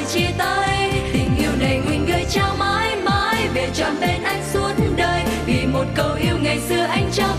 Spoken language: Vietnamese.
lời chia tay. Tình yêu này nguyện gửi trao mãi mãi về trọn bên anh suốt đời, vì một câu yêu ngày xưa anh trao